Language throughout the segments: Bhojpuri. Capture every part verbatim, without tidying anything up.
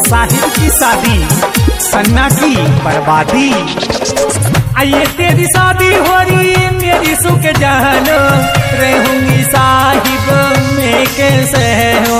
साहिब की शादी सन्ना की बर्बादी। आइए तेरी शादी हो रही मेरी सुख जान, रहूंगी साहिब में कैसे हो।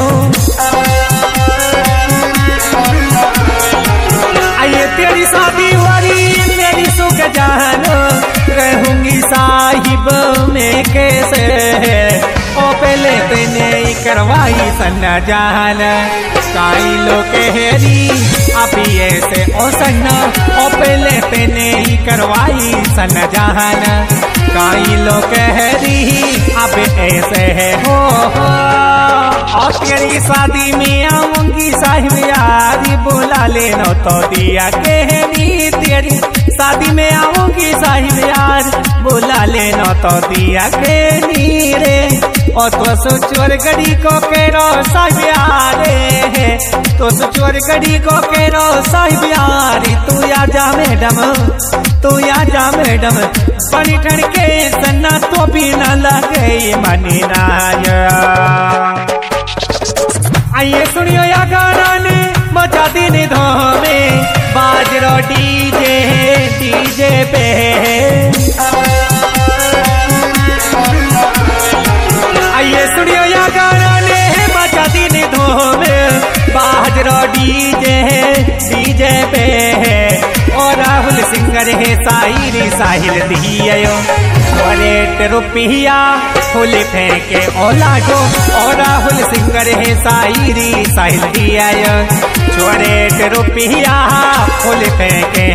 आइए तेरी शादी हो रही मेरी सुख जान, रहूंगी साहिब में कैसे है। ओ पहले तेने करवाई सन्ना जान, काई लो कहरी अभी ऐसे ओ सन्ना। ओ पहले तेने करवाई सन्ना जान, काई लो कहरी अब ऐसे है हो। और तेरी शादी में आऊंगी साहिब यारी, बुला लेना तो दिया कहनी। तेरी शादी में आऊंगी साहिब यार, बुला लेना तो दिया कहनी रे। और तो सोचोर गड़ी को केरो साहिब यारे, तो सोचोर गड़ी को केरो साहिब यारी। तू या जा मैडम, तू या जा मैडम, पानी ठंड के सन्ना तो भी न लगे मनी नाया। आइए सुनियो या गाना ने मचा दिन धोमे, बाजरो डीजे डीजे पे। आइए सुनियो या गाना ने मचा दिन धोमे, बाजरो डीजे डीजे पे। और राहुल सिंगर है साहिर साहिल दियो, और रुपया फूल फेंके ओलाडो। और राहुल सिंगर है साहिरी साहिल दिया, छोरे रुपया फूल फेंके।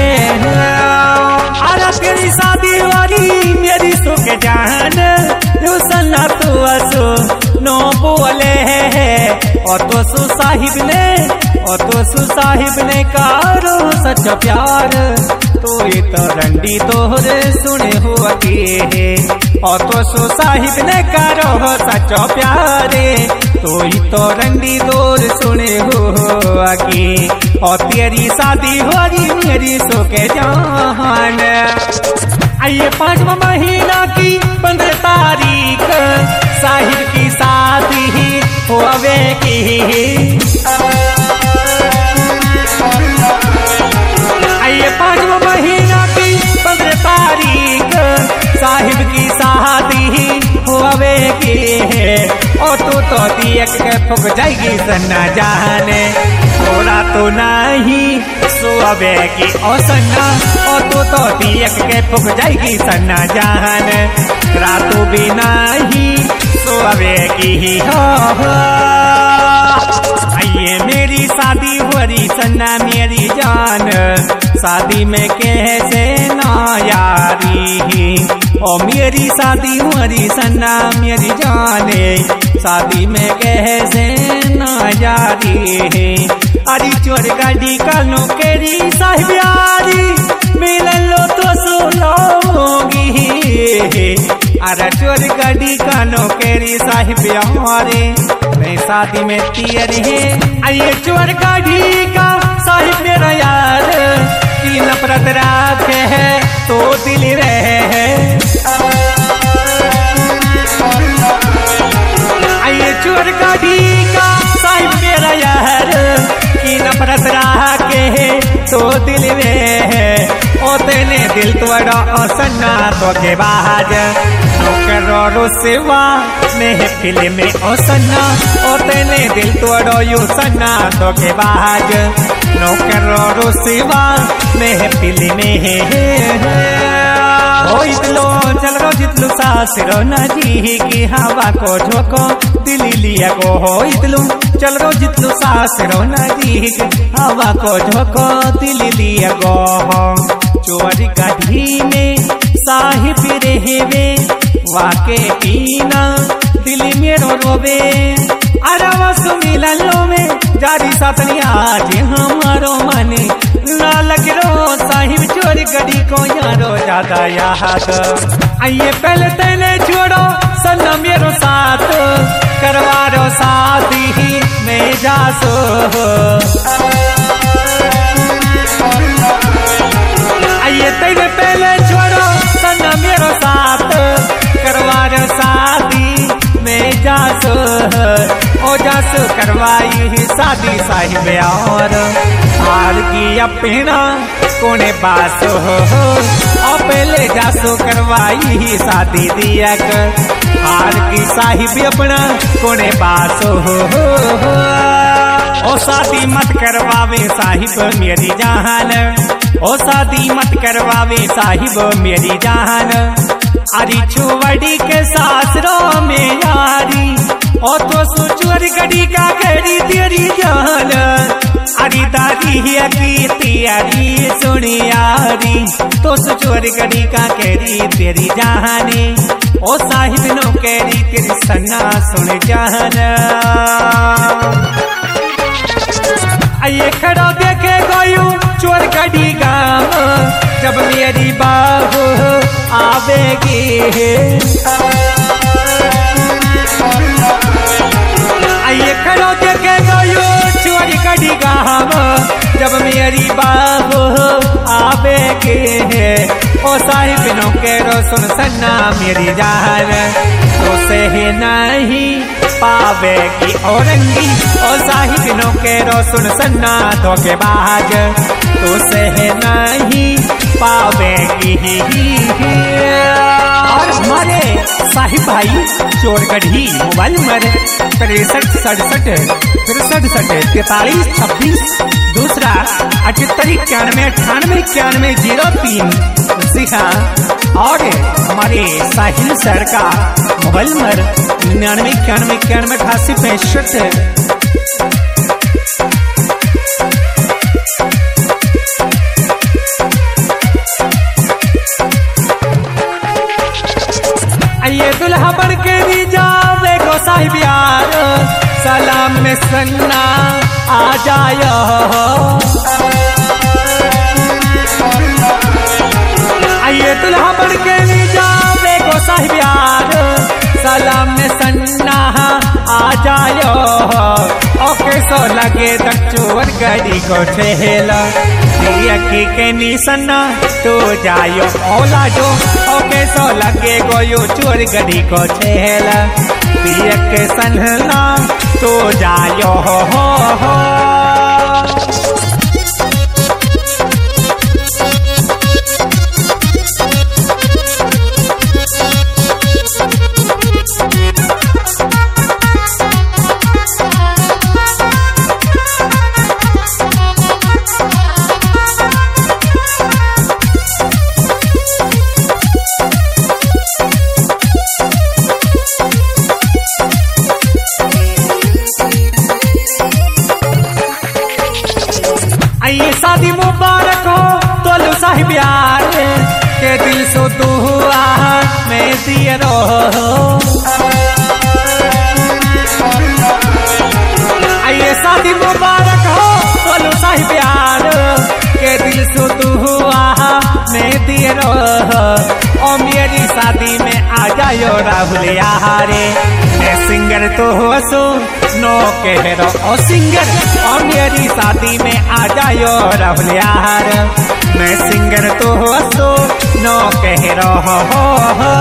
अरे तेरी शादी वाली मेरी सुख जान, यू सन्ना तू असो नो बोले है। और तो सु साहिब ने, और तो सु साहिब ने कारो सच प्यार, तो ये तो रंडी तोहरे सुने हुआ के। और तो सु साहिब ने कारो सच प्यारे, तो ये तो रंडी तोहरे सुने हुआ के। और तेरी शादी हो रही मेरी सुखे जान। आइए पांचवा महीना की पंद्रह तारीख, साहिब की शादी होवे की। आइए पांचवा महीना की पंद्रह तारीख, साहिब की शादी होवे की। और तू तो देख के फुक जाएगी सन्ना जाने, थोड़ा तो नहीं सोवे की ओ सन्ना। और तू तो देख के फुक जाएगी सन्ना जान, रातों भी नहीं सोवे की हो। आइए मेरी शादी हो रही सन्ना मेरी जान, शादी में कैसे ना यारी। ओ मेरी शादी हो रही सन्ना मेरी जाने, शादी में कैसे ना यारी। अरे चोर गाड़ी का नौकरी साहिब यारी, मिल लो तो सुलोगी। अरे चोर गाड़ी का नौकरी साहिब यारे, मैं शादी में तीर है। आइए चोर गाड़ी का साहिब मेरा यार, की नफरत रात है तो दिल रहे। आइए चोर गाड़ी का साहिब मेरा यार, की नफरत राखे तो दिल में। ओ तेने दिल तोड़ा ओ सन्ना तो के बाज, नौकरो रुसवा में फिल्म में ओ सन्ना। ओ तेने दिल तोड़ो यू सन्ना तो के बाज, नौकरो रुसवा में फिल्म में। ओ इतलो चल रो जितलू सासरो ना जी की हवा को झोंको, दिल्ली लिया को हो इतलू चल रो जितलू सासरो ना जी हवा को झोंको, दिल्ली लिया को हो। चोरी गाड़ी में साहिब रहवे, वाके पीना दिल में रो रोवे। अरवा सुमिला लो में जारी सातनी आज हमारो मने, ना लग रो साहिब चोरी गड़ी को यारो ज्यादा याद। आइए पहले तेने छोड़ो सन्ना मेरो साथ, करवा रो शादी में जासो। आइए तेने पहले छोड़ो सन्ना मेरो साथ, करवा रो शादी में जासो। ओ जासो कर करवाई शादी साहिब और हार की अपना कोने पास हो और पहले जासो करवाई शादी दिया कर हार की साहिब अपना कोने पास हो ओ शादी मत करवावे साहिब मेरी जान ओ शादी मत करवावे साहिब मेरी जान अरे छुवड़ी के सासरों में यारी ओ तो सुचुर गड़ी का करी तेरी जान अरे दादी की तियारी सुनियारी तो सुचुर गड़ी का करी तेरी जानी ओ साहिब नो करी तेरी सन्ना सुन जान आइए खड़ा देखे गयू चोर गड़ी गाँव जब मेरी बाबू आवेगी आइए खड़ा देखे गयू चोर गड़ी गाँव जब मेरी बाबू आवेगी ओ साहिब नो के रो सुन सन्ना मेरी जान तो से नहीं पावेगी औरंगी ओ साहिब नो के रो सुन सन्ना तो के बाज तो से नहीं पावेगी और हमारे साहिब भाई चोरगढ़ी मोबाइल नंबर तिरसठ सड़सठ तिरसठ सठ तैतालीस छब्बीस दूसरा अठहत्तर इक्यानवे अट्ठानवे इक्यानवे जीरो तीन जी हाँ और हमारे साहिल सर का मोबाइल नंबर निन्यानवे इक्यानवे इक्यानवे अठासी पैंसठ आइए दुल्हा बन के भी जावे गो साहिब यार सलाम में सन्ना आ जायो आइए दुल्हा बन के भी जावे गो साहिब यार सलाम में सन्ना आ जायो ओके सो लगे दक्षुवर गड़ी को ठेला की के निसन्ना तो जायो ओला जो ओके सो लगे गोयो चोर गड़ी को ठेला पिया के सन्ना तो जायो हो हो हो आइए शादी मुबारक हो तोलू साहिब यार के दिल सो दुआ में दिए रहो आइए शादी मुबारक हो तोलू साहिब यार के दिल सो दुआ में दिए रहो ओ मेरी शादी में आ जायो राहुल यारे मैं सिंगर तो हो सो नो कह रो ओ सिंगर ओ मेरी शादी में आ जायो राहुल यार मैं सिंगर तो हो सो नो कह रो हो हो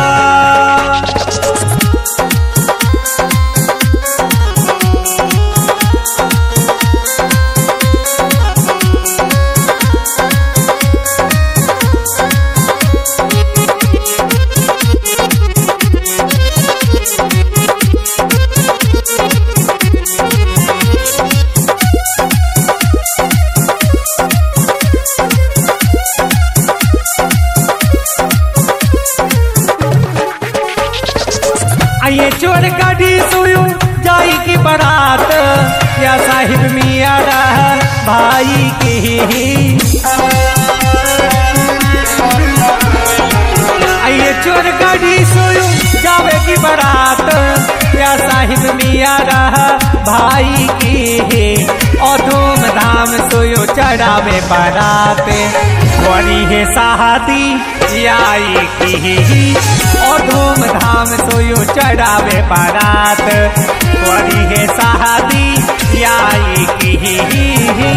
आइए चोर गाड़ी सोयो जाई की बारात या साहिब मिया रहा भाई की आइए चोर गाड़ी सोयो जावे की बारात या साहिब मिया रहा भाई की और धूमधाम सोयो चढ़ावे बारात वरी है शादी आई की और धूमधाम सोयो चढ़ावे बारात वरी है शादी आई की